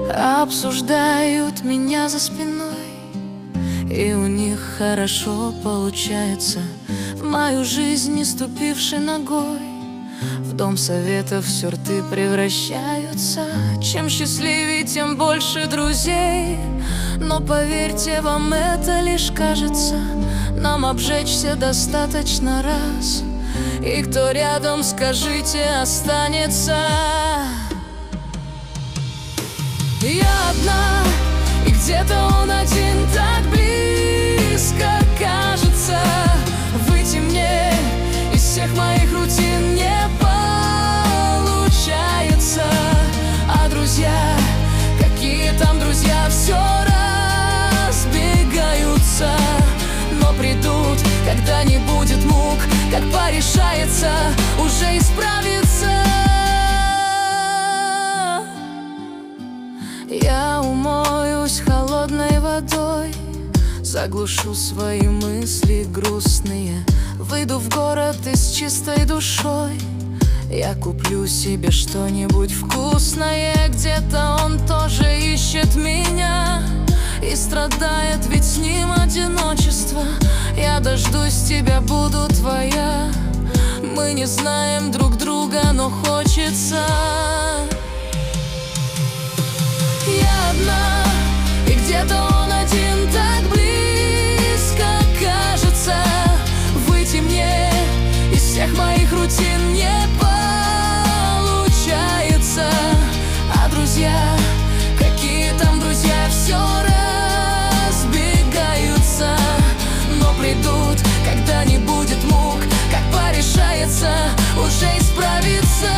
Обсуждают меня за спиной, и у них хорошо получается. В мою жизнь не ступившей ногой, в дом советов все рты превращаются. Чем счастливее, тем больше друзей. Но поверьте, вам это лишь кажется. Нам обжечься достаточно раз, и кто рядом, скажите, останется. Я одна, и где-то он один, так близко кажется. Выйти мне из всех моих рутин не получается. А друзья, какие там друзья, все разбегаются. Но придут, когда не будет мук, как порешается уже исправиться. Я умоюсь холодной водой, заглушу свои мысли грустные, выйду в город и с чистой душой я куплю себе что-нибудь вкусное. Где-то он тоже ищет меня и страдает, ведь с ним одиночество. Я дождусь тебя, буду твоя. Мы не знаем друг друга, но хочется. Я одна, и где-то он один, так близко кажется. Выйти мне из всех моих рутин не получается. А друзья, какие там друзья, все разбегаются. Но придут, когда не будет мук, как порешается уже исправиться.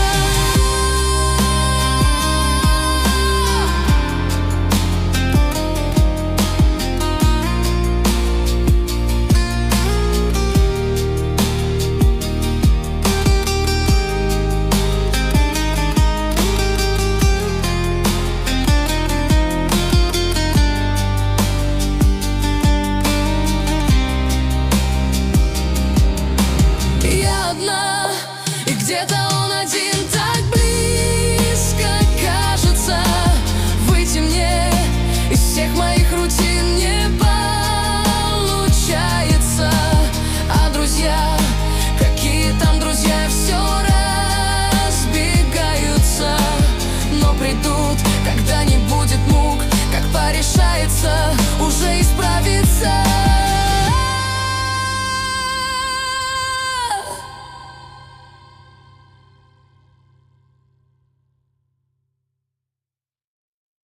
И где-то он один, так близко кажется. Выйти мне из всех моих рутин не получается. А друзья, какие там друзья, все разбегаются. Но придут, когда не будет мук, как порешается уже исправиться.